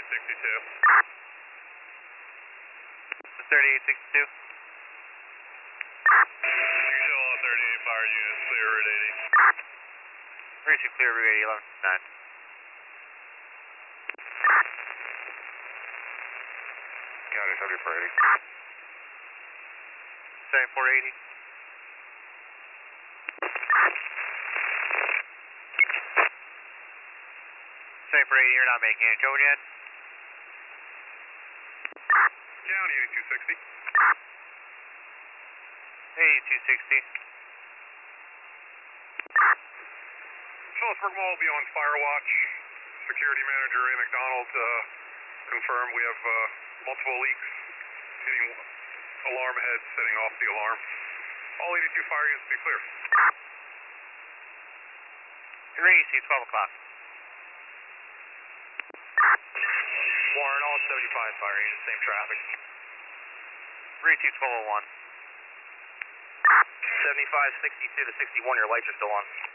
3862. 3862. Show all 38 fire units clear Route 80. 32 clear Route 80, 11-9. County 7480. 7480. 7480, you're not making it. Going yet? County 8260. 8260. Phillipsburg Mall will be on fire watch. Security manager Ray McDonald confirmed we have multiple leaks hitting alarm heads, setting off the alarm. All 82 fire units be clear. You're ready to see 12 o'clock. Warren, all 75 fire units, same traffic. 32 1201. 75, 62 to 61, your lights are still on.